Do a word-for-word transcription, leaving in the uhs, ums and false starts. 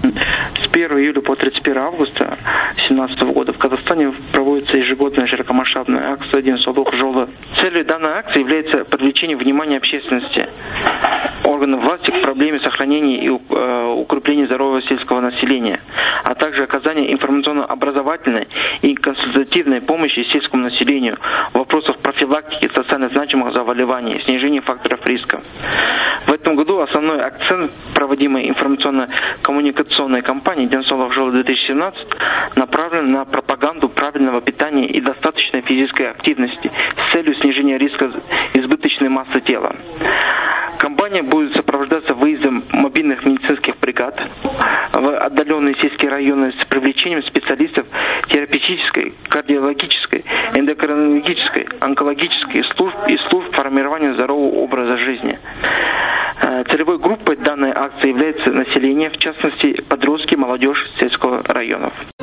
С первого июля по тридцать первое августа две тысячи семнадцатого года в Казахстане проводится ежегодная широкомасштабная акция «День солдат Жолы». Целью данной акции является привлечение внимания общественности, органов власти к проблеме сохранения и укрепления здоровья сельского населения, а также оказание информационно-образовательной и консультативной помощи сельскому населению в вопросах профилактики социально значимых заболеваний, снижения факторов риска. В этом году основной акцент проводимой информационно-коммуникационной кампании «День солдат Жолы две тысячи семнадцать» направлен на пропаганду правильного питания и достаточной физической активности с целью снижения риска избыточной массы тела. Кампания будет сопровождаться выездом мобильных медицинских бригад в отдаленные сельские районы с привлечением специалистов терапевтической, кардиологической, эндокринологической, онкологической служб и служб формирования здорового образа жизни. Целевой группой данной акции является население, в частности, подростки, молодежь сельского районов.